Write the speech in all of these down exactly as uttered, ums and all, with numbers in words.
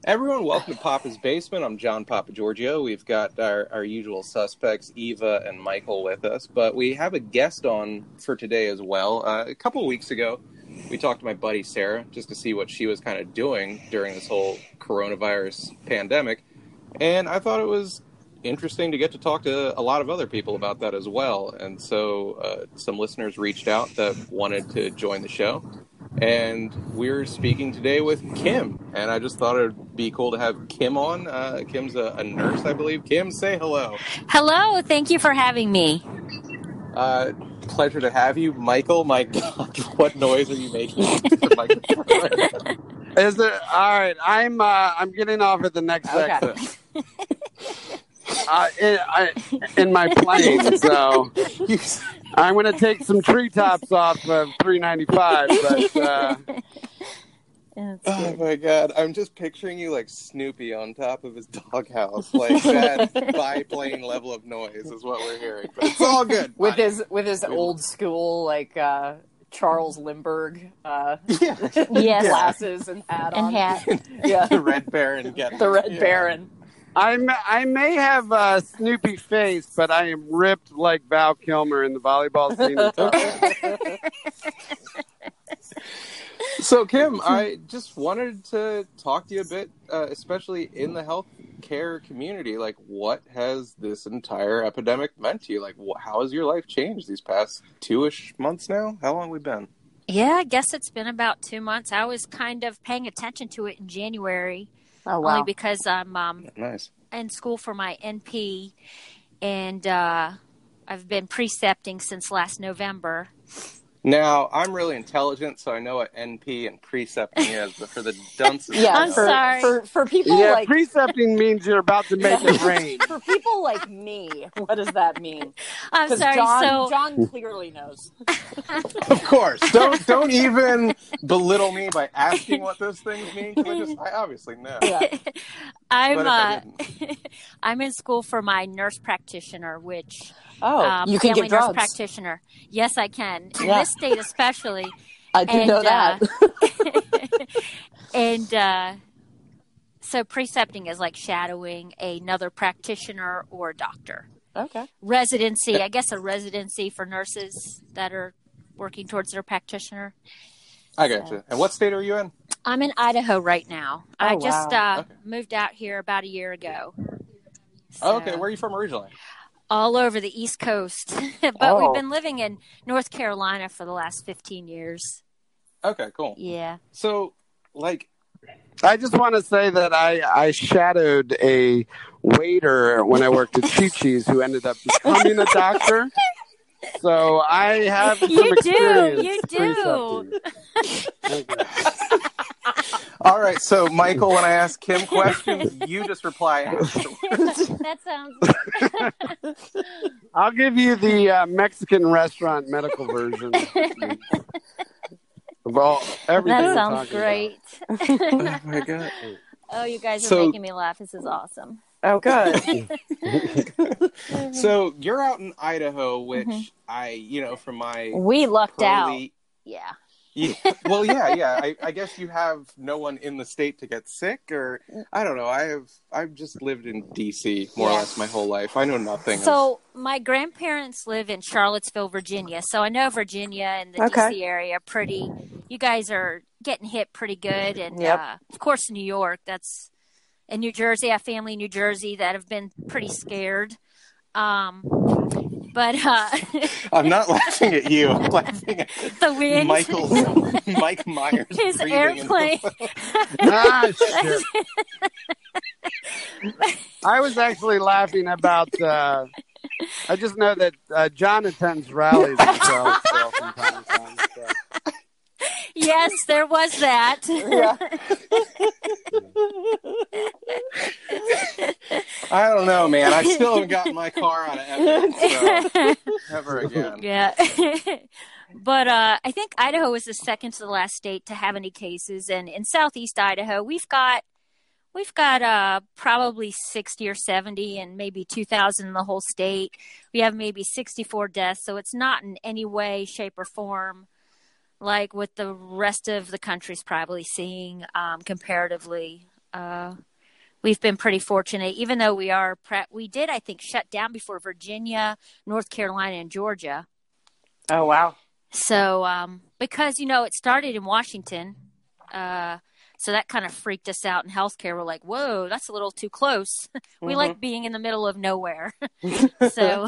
Everyone, welcome to Papa's Basement. I'm John Papa Giorgio. We've got our, our usual suspects, Eva and Michael, with us, but we have a guest on for today as well. Uh, a couple of weeks ago, we talked to my buddy Sarah just to see what she was kind of doing during this whole coronavirus pandemic, and I thought it was interesting to get to talk to a lot of other people about that as well. And so uh, some listeners reached out that wanted to join the show. And we're speaking today with Kim, and I just thought it would be cool to have Kim on. Uh, Kim's a, a nurse, I believe. Kim, say hello. Hello, thank you for having me. Uh, pleasure to have you. Michael, my God, what noise are you making? Is it all right? I'm uh, I'm getting off at the next Okay. exit. Uh, in, I, in my plane, so I'm going to take some treetops off of three ninety-five. But uh, Oh my God, I'm just picturing you like Snoopy on top of his doghouse. Like that biplane level of noise is what we're hearing. But it's all good. with Fine. his with his old school like uh, Charles Lindbergh uh, Yeah. Yes, glasses and hat and on. hat. Yeah, The Red Baron get the Red yeah. Baron. I'm I may have a Snoopy face, but I am ripped like Val Kilmer in the volleyball scene. in Tokyo. So, Kim, I just wanted to talk to you a bit, uh, especially in the healthcare community. Like, what has this entire epidemic meant to you? Like, wh- how has your life changed these past two-ish months now? How long have we been? Yeah, I guess it's been about two months. I was kind of paying attention to it in January, Oh only wow! because I'm um, Nice. in school for my N P, and uh, I've been precepting since last November. Now, I'm really intelligent, so I know what N P and precepting is, but for the dunces... Yeah, I'm for, sorry. for for people Yeah, like precepting means you're about to make it rain. for people like me. What does that mean? I'm Because sorry. John so John clearly knows. Of course. Don't don't even belittle me by asking what those things mean. 'Cause I just, I obviously know. Yeah. I'm But if I uh, didn't. I'm in school for my nurse practitioner, which Oh, um, you can family get nurse drugs. practitioner. Yes, I can. In Yeah. this state, especially. I didn't And, know that. uh, and uh, so precepting is like shadowing another practitioner or doctor. Okay. Residency, I guess a residency for nurses that are working towards their practitioner. I got you. And what state are you in? I'm in Idaho right now. I Oh, just wow. uh, Okay. moved out here about a year ago. Oh, okay. So- Where are you from originally? all over the East Coast. But Oh. we've been living in North Carolina for the last fifteen years. Okay, cool. Yeah. So, like, I just want to say that I, I shadowed a waiter when I worked at Chi Chi's who ended up becoming a doctor. So I have some You do, experience. you do. precepting. all right. So, Michael, when I ask Kim questions, you just reply afterwards. That sounds. I'll give you the uh, Mexican restaurant medical version of all everything. That we're sounds talking great. Oh my God. Oh, you guys are So- making me laugh. This is awesome. Oh, good. So you're out in Idaho, which Mhm. I, you know, from my We lucked out. pearly- Yeah. Yeah, well, yeah, yeah. I, I guess you have no one in the state to get sick, or I don't know. I have. I've just lived in D C more or Yeah. less my whole life. I know nothing. of- So my grandparents live in Charlottesville, Virginia. So I know Virginia and the Okay. D C area pretty. You guys are getting hit pretty good, and Yep. uh, of course New York. That's in New Jersey. I have family in New Jersey that have been pretty scared. Um, but uh, I'm not laughing at you. I'm laughing at the wind, Michael's Mike Myers. his breathing airplane. into the- Ah, shit. I was actually laughing about. Uh, I just know that uh, John attends rallies in Charlottesville from time to time. So. Yes, there was that. Yeah. I don't know, man. I still haven't gotten my car out of evidence, so never again. Yeah. But uh, I think Idaho is the second to the last state to have any cases, and in southeast Idaho, we've got we've got uh, probably sixty or seventy, and maybe two thousand in the whole state. We have maybe sixty-four deaths, so it's not in any way, shape, or form like what the rest of the country's probably seeing um, comparatively. Uh, we've been pretty fortunate, even though we are, pre- we did, I think, shut down before Virginia, North Carolina, and Georgia. Oh, wow. So, um, because, you know, it started in Washington, uh, so that kind of freaked us out in healthcare. We're like, whoa, that's a little too close. we Mm-hmm. like being in the middle of nowhere. so,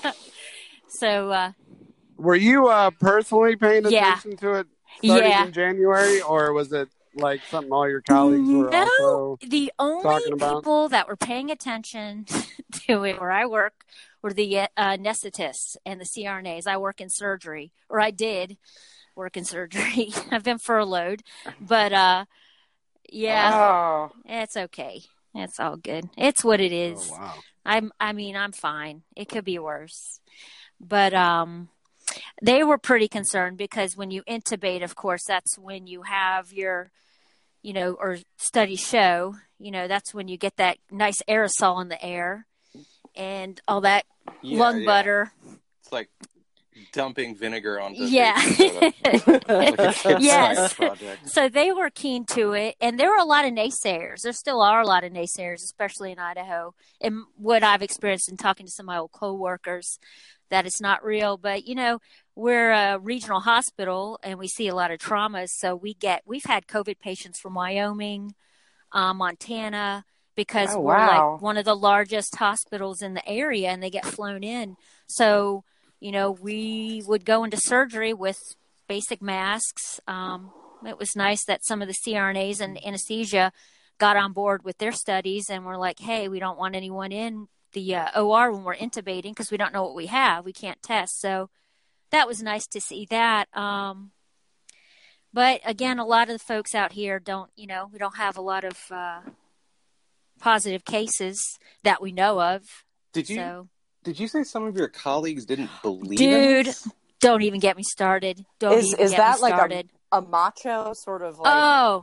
so, uh, Were you uh, personally paying Yeah. attention to it starting Yeah. in January, or was it like something all your colleagues were No, also the only talking about? people that were paying attention to it where I work were the uh, anesthetists and the C R N As. I work in surgery, or I did work in surgery. I've been furloughed, but uh, yeah, Oh. it's okay. It's all good. It's what it is. Oh, wow. I'm. I mean, I'm fine. It could be worse, but um. They were pretty concerned because when you intubate, of course, that's when you have your, you know, or studies show, you know, that's when you get that nice aerosol in the air and all that Yeah, lung yeah. butter. It's like dumping vinegar onto Yeah. baking soda. Like a kid's Yes. science project. So they were keen to it. And there were a lot of naysayers. There still are a lot of naysayers, especially in Idaho. And what I've experienced in talking to some of my old coworkers, that it's not real. But, you know, we're a regional hospital and we see a lot of traumas. So we get, we've had COVID patients from Wyoming, uh, Montana, because Oh, we're wow. like one of the largest hospitals in the area and they get flown in. So, you know, we would go into surgery with basic masks. Um, it was nice that some of the C R N As and anesthesia got on board with their studies and were like, hey, we don't want anyone in the uh, O R when we're intubating because we don't know what we have. We can't test. So that was nice to see that. Um, but again, a lot of the folks out here don't, you know, we don't have a lot of uh, positive cases that we know of. Did you So, did you say some of your colleagues didn't believe dude, in it? don't even get me started. Don't Is even is get that me like started. a, a macho sort of like oh,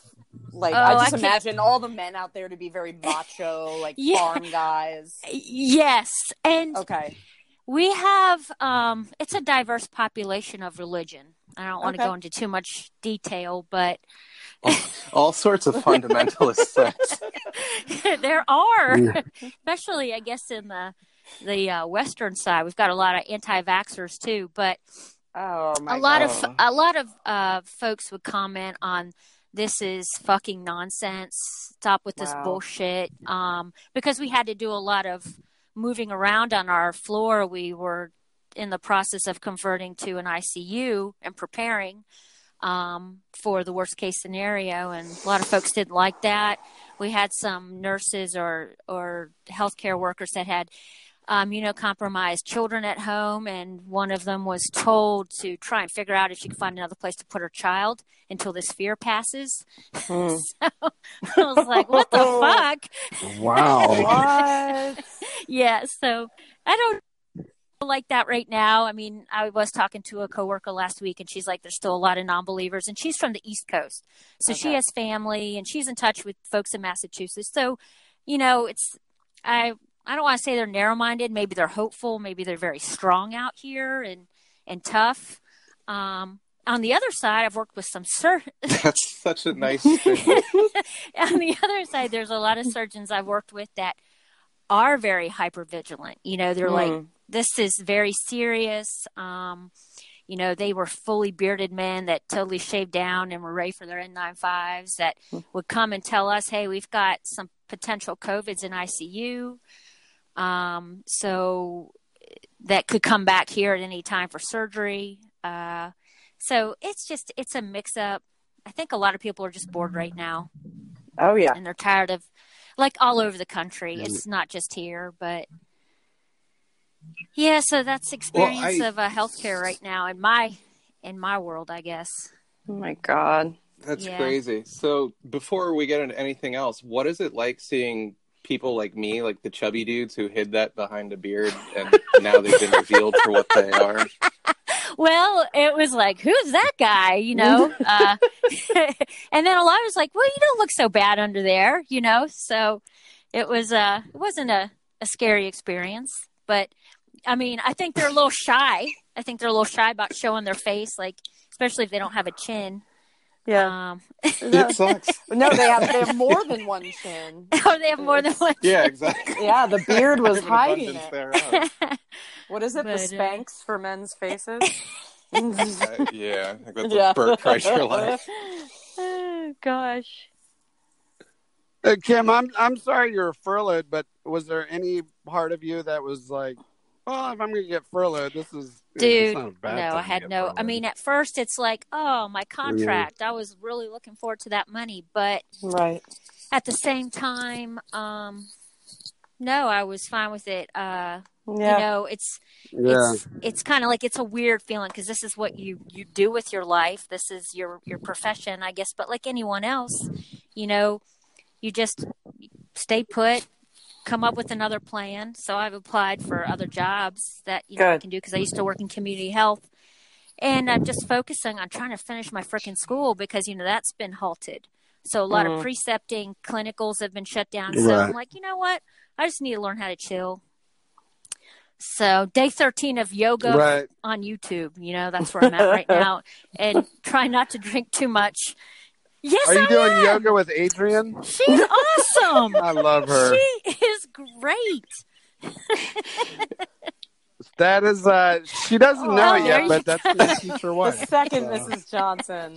like oh, I I just can't- imagine all the men out there to be very macho, like Yeah. farm guys. yes. And Okay. we have, um, it's a diverse population of religion. I don't want to Okay. go into too much detail, but All, all sorts of fundamentalist sects. there are, Yeah. especially, I guess, in the the uh, western side. We've got a lot of anti-vaxxers too, but Oh my a lot God. of a lot of uh, folks would comment on this is fucking nonsense. Stop with this Wow. bullshit. Um, because we had to do a lot of moving around on our floor. We were in the process of converting to an I C U and preparing um, for the worst case scenario, and a lot of folks didn't like that. We had some nurses or or healthcare workers that had um, immunocompromised children at home, and one of them was told to try and figure out if she could find another place to put her child until this fear passes. Hmm. So I was like, what the fuck? Wow. What? Yeah, so I don't like that right now. I mean, I was talking to a coworker last week and she's like, there's still a lot of non-believers, and she's from the East Coast. So she Okay. has family and she's in touch with folks in Massachusetts. So, you know, it's, I, I don't want to say they're narrow-minded. Maybe they're hopeful. Maybe they're very strong out here and, and tough. Um, on the other side, I've worked with some sur- That's such a nice thing. on the other side, there's a lot of surgeons I've worked with that are very hyper vigilant. You know, they're like, Mm. this is very serious. Um, you know, they were fully bearded men that totally shaved down and were ready for their N ninety-fives that would come and tell us, hey, we've got some potential COVIDs in I C U. Um, so that could come back here at any time for surgery. Uh, so it's just, it's a mix up. I think a lot of people are just bored right now. Oh yeah. And they're tired of, like, all over the country. It's not just here, but yeah. So that's experience I- of uh, healthcare right now in my in my world, I guess. Oh my God. That's Yeah. crazy. So before we get into anything else, what is it like seeing people like me, like the chubby dudes who hid that behind a beard, and now they've been revealed for what they are? Well, it was like, who's that guy? You know, uh, and then a lot was like, well, you don't look so bad under there, you know. So it was uh, it wasn't a, a scary experience, but I mean, I think they're a little shy. I think they're a little shy about showing their face, like especially if they don't have a chin. Yeah. Um, It sucks. No, they have they have more than one chin. oh, they have more than one. Yeah, exactly. Yeah, the beard was I have an hiding abundance it. thereof. What is it? But, the uh, Spanx for men's faces? Uh, yeah, I think that's Yeah. a Bert Kreischer life. Oh, gosh. Uh, Kim, I'm I'm sorry you're furloughed, but was there any part of you that was like, well, if I'm going to get furloughed, this is Dude, it's not a bad no, time I to had get no. I furloughed. mean, at first it's like, oh, my contract. I was really looking forward to that money, but Right. at the same time, um, no, I was fine with it. Uh, Yeah. You know, it's yeah, it's it's kind of like it's a weird feeling because this is what you you do with your life. This is your your profession, I guess. But like anyone else, you know, you just stay put. Come up with another plan. So I've applied for other jobs that you know I Good. can do because I used to work in community health, and I'm just focusing on trying to finish my freaking school because you know that's been halted. So a lot Mhm. of precepting clinicals have been shut down. So Right. I'm like, you know what? I just need to learn how to chill. So day thirteen of yoga right. on YouTube. You know that's where I'm at right now, and try not to drink too much. Yes, Are you I doing am. yoga with Adrian? She's awesome. I love her. She is great. That is, uh, she doesn't know Oh, it there yet, you but that's go. my future The wife. second So, Missus Johnson.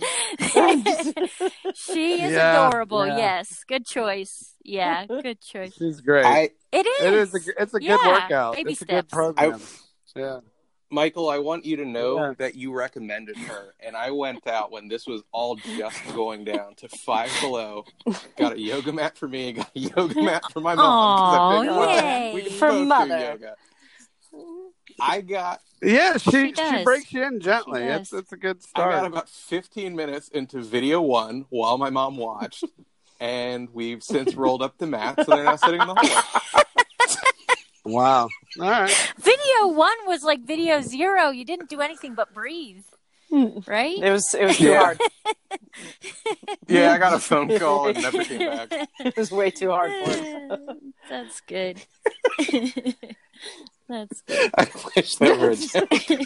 She is Yeah, adorable. yeah. Yes, good choice. Yeah, good choice. she's great. I, It is. it is. A, it's a Yeah, good workout. baby It's a steps. good program. Yeah. Michael, I want you to know Yeah. that you recommended her, and I went out when this was all just going down to Five Below. Got a yoga mat for me, got a yoga mat for my mom. 'cause I Aw, figured, well, yay. we can For both do mother. yoga. I got Yeah, she She she, does. breaks you in gently. She It's does. it's a good I got start. about fifteen minutes into video one while my mom watched, and we've since rolled up the mat, so they're now sitting in the hallway. Wow. All right. Video one was like video zero. You didn't do anything but breathe, right? It was it was too Yeah. hard. Yeah, I got a phone call and never came back. It was way too hard for him. That's good. That's good. I wish that were a joke.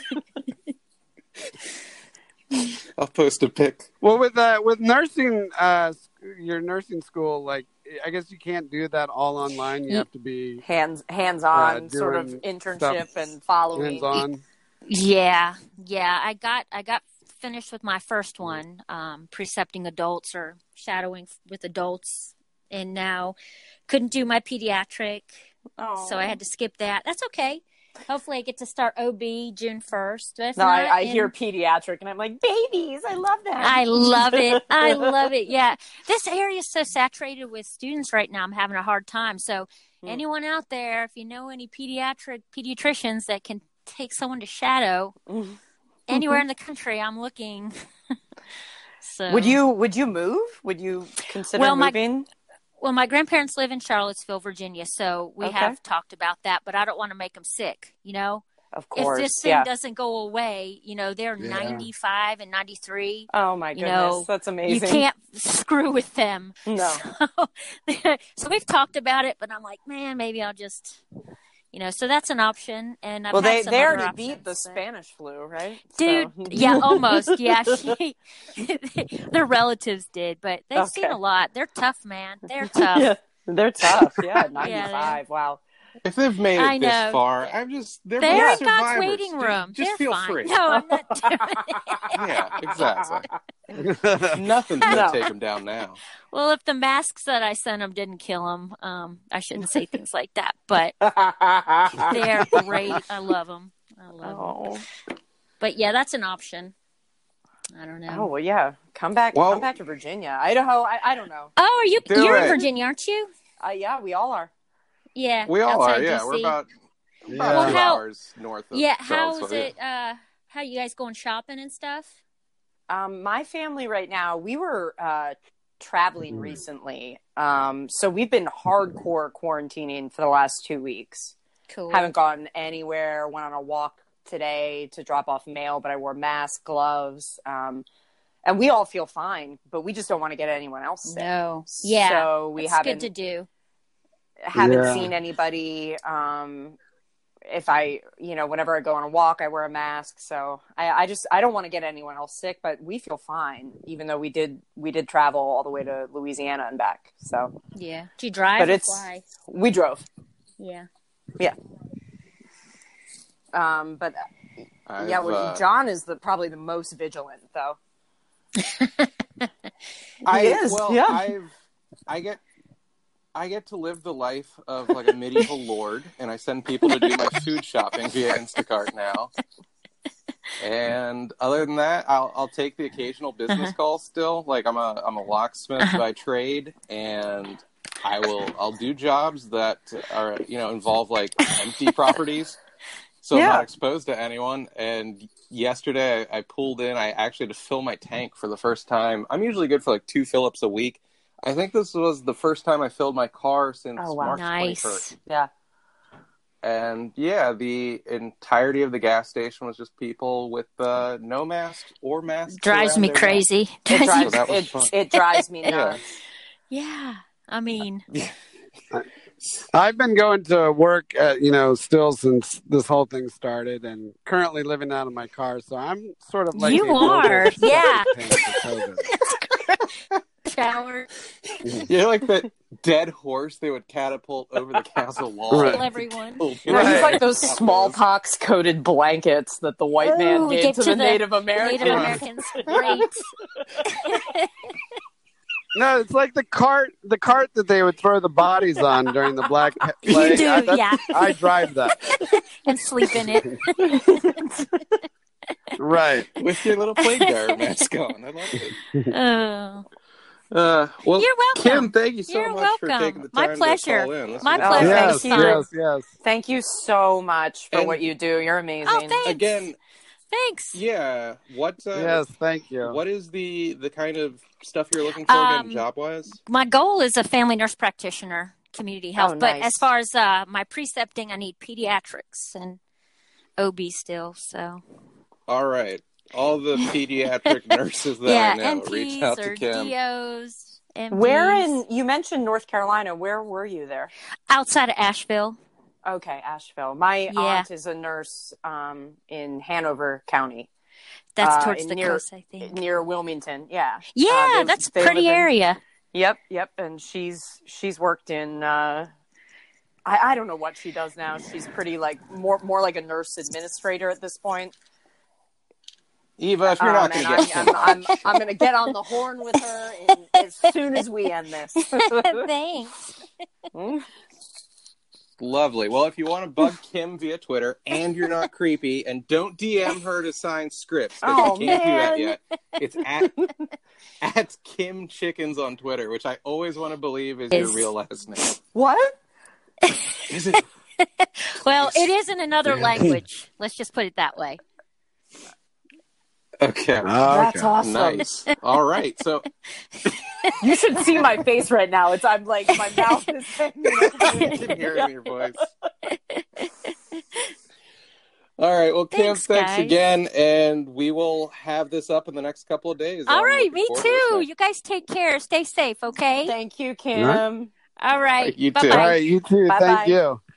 I'll post a pic. Well, with uh, with nursing, uh, your nursing school, like I guess you can't do that all online. You have to be Hands hands on Uh, sort of doing internship stuff and following. hands on. Yeah, yeah. I got I got finished with my first one, um, precepting adults or shadowing with adults, and now couldn't do my pediatric, Oh. so I had to skip that. That's okay. Hopefully, I get to start O B June first. But if No, not, I, I in- hear pediatric and I'm like, babies, I love that. I love it. I love it. Yeah. This area is so saturated with students right now. I'm having a hard time. So Hmm. anyone out there, if you know any pediatric pediatricians that can take someone to shadow anywhere in the country, I'm looking. So Would you would you move? Would you consider Well, my- moving? Well, my grandparents live in Charlottesville, Virginia, so we Okay. have talked about that, but I don't want to make them sick, you know? Of course. If this thing yeah. doesn't go away, you know, they're Yeah. ninety-five and ninety-three. Oh my you goodness. know, That's You amazing. can't screw with them. No. So, so we've talked about it, but I'm like, man, maybe I'll just, you know, so that's an option. And I've Well, had they, some they other already beat options, the but- Spanish flu, right? Dude, So- yeah, almost. Yeah, she, their relatives did, but they've seen Okay. a lot. They're tough, man. They're tough. Yeah, they're tough. Yeah, ninety-five. Wow. If they've made it I this know. far, I'm just they're, They're both in God's survivors. waiting Just- room. Just, They're feel fine. free. No, I'm not doing it. Yeah, exactly. Nothing's gonna No. take them down now. Well, if the masks that I sent them didn't kill them, um, I shouldn't say things like that. But they're great. I love them. I love them. Oh. But yeah, that's an option. I don't know. Oh well, yeah. Come back. Well- come back to Virginia, Idaho. I, I don't know. Oh, are you? Do You're in it. Virginia, aren't you? Uh, yeah, we all are. Yeah, We all outside are. Yeah, D C. we're about, about Well, two how- hours north of Yeah, how Charlottesville. is it? Uh, how you guys going shopping and stuff? Um, my family right now, we were uh, traveling recently, um, so we've been hardcore quarantining for the last two weeks. Cool. Haven't gone anywhere. Went on a walk today to drop off mail, but I wore mask, gloves, um, and we all feel fine. But we just don't want to get anyone else sick. No. Yeah. So we it's haven't good to do. haven't Yeah. seen anybody um, if I, you know, whenever I go on a walk, I wear a mask. So I, I just, I don't want to get anyone else sick, but we feel fine, even though we did, we did travel all the way to Louisiana and back. So yeah. Do you drive but or it's, fly? we drove. Yeah. Yeah. Um, but I've, yeah, well, uh, John is the probably the most vigilant, though. I, He is, well, yeah. I've, I get, I get to live the life of like a medieval lord, and I send people to do my food shopping via Instacart now. And other than that, I'll, I'll take the occasional business Uh-huh. call still. Like I'm a, I'm a locksmith Uh-huh. by trade, and I will, I'll do jobs that are, you know, involve like empty properties. So I'm Yeah. not exposed to anyone. And yesterday I, I pulled in, I actually had to fill my tank for the first time. I'm usually good for like two fill-ups a week. I think this was the first time I filled my car since Oh, wow. March Nice. twenty-first. Yeah. And yeah, the entirety of the gas station was just people with uh, no masks or masks. Drives around me their neck. crazy. It Drives drives, me- that was it, fun. it drives me Yeah. nuts. yeah. I mean, I've been going to work, at, you know, still since this whole thing started, and currently living out of my car. So I'm sort of like You a mobile are, septic yeah. tank for COVID. shower, You're like that dead horse they would catapult over the castle wall. Right. kill everyone. Oh, You know, he's Right. like those smallpox coated blankets that the white man Ooh, gave get to, to the, the Native Americans. Native Americans. Great. No, it's like the cart, the cart that they would throw the bodies on during the Black You Plague. do, I, that's- yeah. I drive that. And sleep in it. Right. with your little plague bearer mask on. I love it. Oh. Uh, well, You're welcome. Kim, thank you so You're much for welcome. taking the My time pleasure. to call in. This My was pleasure. fun. Yes, Thank yes, yes. Thank you so much for And- what you do. You're amazing. Oh, thanks. Again, Thanks. yeah. What? Uh, Yes, thank you. What is the the kind of stuff you're looking for Um, again, job wise? My goal is a family nurse practitioner, community health. Oh, But nice. as far as uh, my precepting, I need pediatrics and O B still. So All right, all the pediatric nurses that yeah, I know, N reach Ps out to or Kim. D Os. M Ds. Where in, you mentioned North Carolina. Where were you there? outside of Asheville? Okay, Asheville. My Yeah. aunt is a nurse um, in Hanover County, That's Uh, towards the near- coast, I think. near Wilmington. Yeah. Yeah, Uh, they- that's a they pretty live in- area. Yep, yep. And she's she's worked in. Uh, I I don't know what she does now. She's pretty like more more like a nurse administrator at this point. Eva, if you're Um, not going and to get I'm, Kim, I'm, I'm, I'm going to get on the horn with her in, as soon as we end this. Thanks. lovely. Well, if you want to bug Kim via Twitter and you're not creepy, and don't D M her to sign scripts, 'cause Oh, you can't man. do that yet. It's at at Kim Chickens on Twitter, which I always want to believe is your Is- real last name. What? Is it? Well, it is in another language. Let's just put it that way. Okay. Oh, That's okay. awesome. Nice. All right. So You should see my face right now. It's I'm like my mouth is hanging I open. can hear it in your voice. All right. Well, Kim, Thanks, thanks, guys. again, and we will have this up in the next couple of days. All I'm right, looking me forward to too. listening. You guys take care. Stay safe, okay? Thank you, Kim. Right. All right. You too. Bye-bye. All right, you too. Bye-bye. Thank you.